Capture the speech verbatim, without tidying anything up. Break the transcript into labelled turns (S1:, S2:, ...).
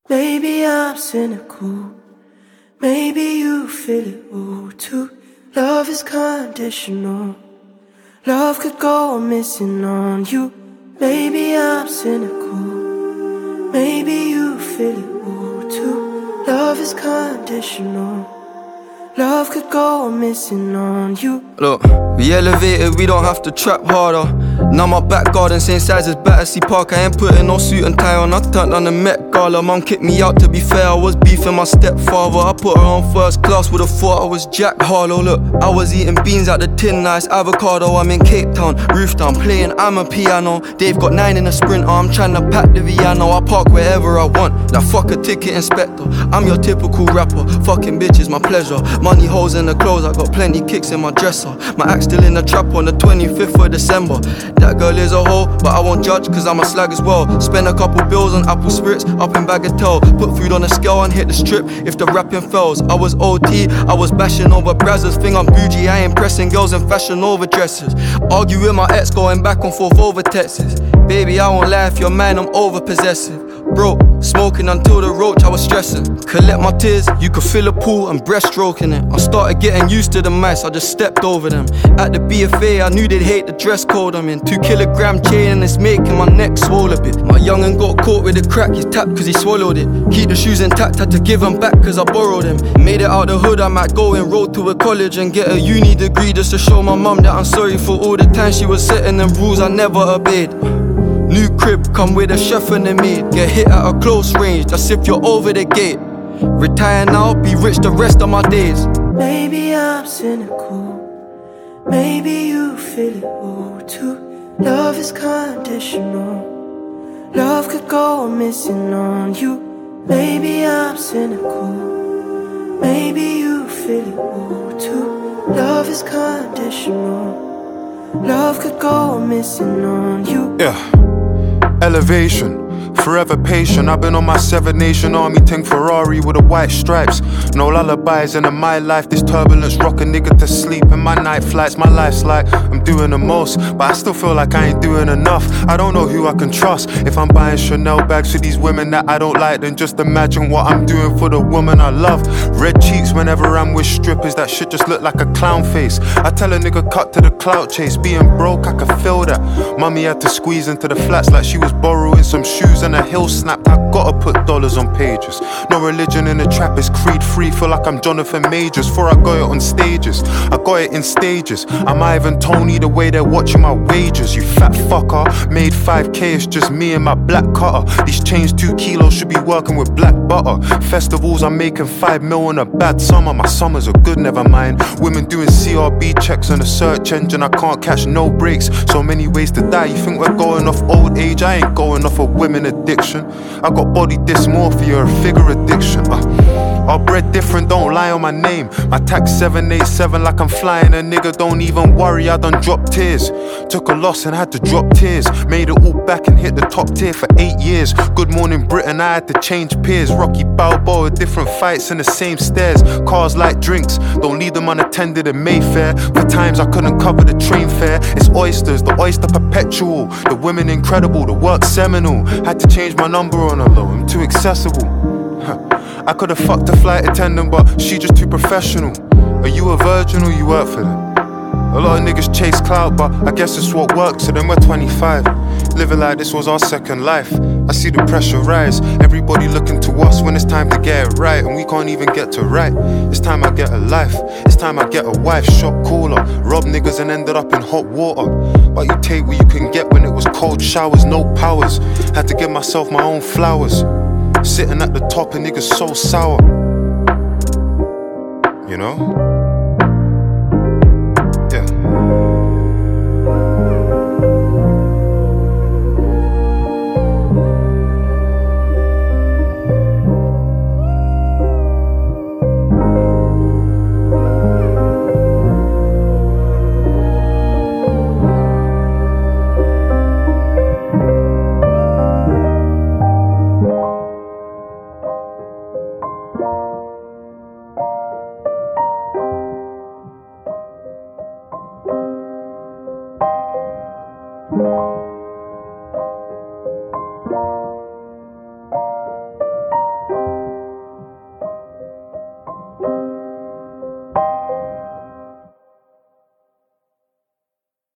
S1: Maybe I'm cynical, maybe you feel it all too. Love is conditional, love could go missing on you. Maybe I'm cynical, maybe you feel it all too. Love is conditional, love could go missing on you.
S2: Look, we elevated, we don't have to trap harder. Now my back garden, same size as Battersea Park. I ain't putting no suit and tie on, I turned on the Met Gala. Mum kicked me out, to be fair, I was beefing my stepfather. I put her on first class, would've thought I was Jack Harlow. Look, I was eating beans out the tin, nice avocado. I'm in Cape Town, roof down, playing I'm a piano. Dave got nine in a Sprinter, I'm trying to pack the Viano. I park wherever I want, now fuck a ticket inspector. I'm your typical rapper, fucking bitches my pleasure. Money holes in the clothes, I got plenty kicks in my dresser. My axe still in the trap on the twenty-fifth of December. That girl is a hoe, but I won't judge cause I'm a slag as well. Spend a couple bills on apple spirits, up in Bagatelle. Put food on a scale and hit the strip if the rapping fails. I was O T, I was bashing over brazzers. Think I'm bougie, I ain't pressing girls in fashion over dresses. Argue with my ex, going back and forth over texts. Baby, I won't lie, if you're mine, I'm over possessive. Bro, smoking until the roach, I was stressing. Collect my tears, you could fill a pool, I'm breaststroking it. I started getting used to the mice, I just stepped over them. At the B F A, I knew they'd hate the dress code I'm in. Two kilogram chain and it's making my neck swole a bit. My young'un got caught with a crack, he's tapped cause he swallowed it. Keep the shoes intact, had to give them back cause I borrowed them. Made it out the hood, I might go and roll to a college and get a uni degree just to show my mum that I'm sorry for all the time she was setting them rules I never obeyed. New crib, come with a chef and a maid. Get hit at a close range, that's if you're over the gate. Retire now, be rich the rest of my days.
S1: Maybe I'm cynical, maybe you feel it all too. Love is conditional, love could go missing on you. Maybe I'm cynical, maybe you feel it all too. Love is conditional, love could go missing on you.
S3: Yeah. Elevation, forever patient. I've been on my Seven Nation Army tank Ferrari with the white stripes. No lullabies, and in my life this turbulence rock a nigga to sleep. In my night flights, my life's like I'm doing the most, but I still feel like I ain't doing enough. I don't know who I can trust. If I'm buying Chanel bags for these women that I don't like, then just imagine what I'm doing for the woman I love. Red cheeks whenever I'm with strippers, that shit just look like a clown face. I tell a nigga cut to the clout chase. Being broke, I can feel that. Mummy had to squeeze into the flats like she was borrowing some shoes and a heel snapped. I gotta put dollars on pages. No religion in the trap, is creed free. Feel like I'm Jonathan Majors. Before I got it on stages, I got it in stages. I'm Ivan Tony, the way they're watching my wages. You fat fucker, made five K, it's just me and my black cutter. These chains two kilos, should be working with black butter. Festivals, I'm making five mil in a bad summer. My summers are good, never mind. Women doing C R B checks on the search engine, I can't catch no breaks. So many ways to die, you think we're going off old age? I ain't going off of women addiction. I got body dysmorphia, a figure addiction. uh, All bred different, don't lie on my name. My tax seven eight seven like I'm flying. A nigga, don't even worry, I done dropped tears. Took a loss and had to drop tears. Made it all back and hit the top tier for eight years. Good Morning Britain, I had to change peers. Rocky Balboa, different fights in the same stairs. Cars like drinks, don't leave them unattended in Mayfair. For times I couldn't cover the train fare. It's oysters, the oyster perpetual. The women incredible, the work seminal. Had to change my number on her low, I'm too accessible. I could've fucked a flight attendant, but she just too professional. Are you a virgin or you work for them? A lot of niggas chase clout, but I guess it's what works, so then we're twenty-five. Living like this was our second life. I see the pressure rise, everybody looking to us when it's time to get it right. And we can't even get to right. It's time I get a life, it's time I get a wife. Shot caller, rob niggas and ended up in hot water. But you take what you can get when it was cold showers, no powers. Had to give myself my own flowers. Sitting at the top and niggas so sour, you know?